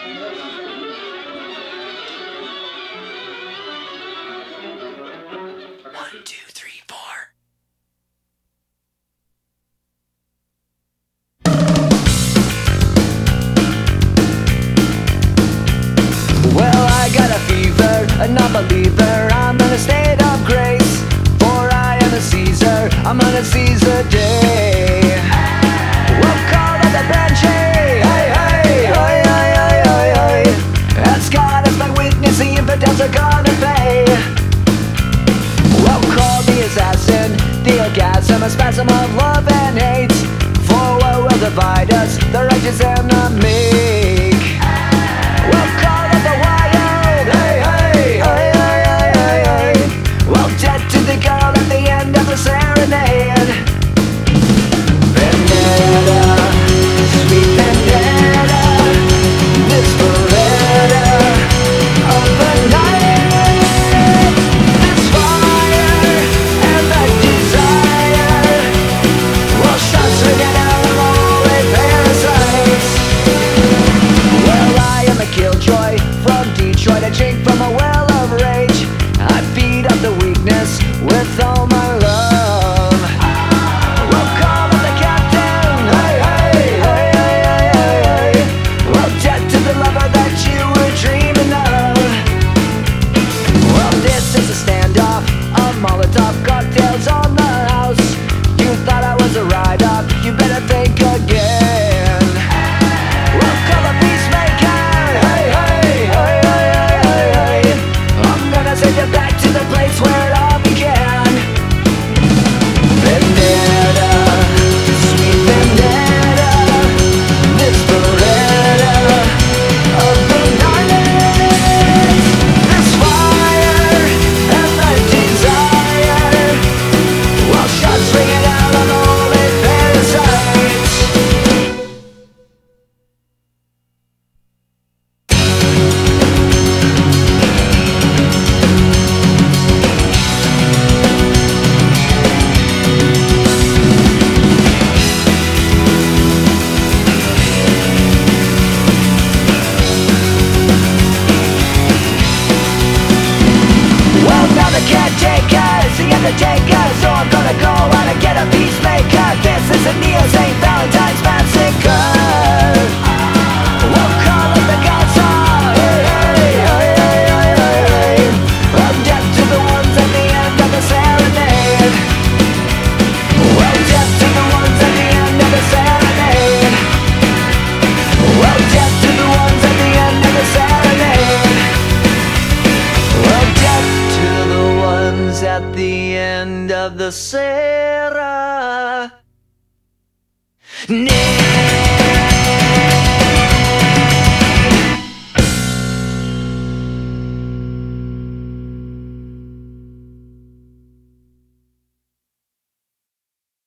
One, two, three, four. Well, I got a fever, a non-believer. I'm in a state of grace, for I am a Caesar. I'm on a Caesar day. We'll call it the Banshee. Hey, hey, hey, hey, hey, hey, hey. As God is my witness, the infidels are gonna pay. Well, call the assassin, the orgasm, a spasm of love and hate. For what will divide us, the righteous and the meek? We'll call it the wild. Hey, hey, hey, hey, hey, hey, hey. Well, dead to the girl at the end of the serenade. Vendetta, sweet vendetta, this beretta of the night. This fire and that desire. Well, shots ringing out of all a parasites. Well, I am a killjoy from Detroit, a chink from a well of rage. I feed up the weakness with all my love. We'll call him the captain. Hey, hey, hey, hey, hey, hey, hey. Well, dead to the lover that you were dreaming of. Well, this is a standoff, a Molotov cocktails on the house. You thought I was a ride-up, you better think again. We'll call a peacemaker. Hey, hey, hey, hey, hey, hey, hey. I'm gonna send you back to the place where it all began. Vendetta, sweet vendetta, this beretta of the night. This fire and that desire. Well, shots ringing out on all the parasites. Well, now the caretakers, the undertaker, so I'm gonna go out and get a peacemaker. This is a Neo St. Valentine's massacre. We'll call it the Godson. Hey, hey, hey, hey, hey, hey, hey. I'm deaf to the ones at the end of the serenade. Well, deaf to the ones at the end of the serenade. Well, deaf to the ones at the end of the serenade. Well, death to the ones at the end of the serenade.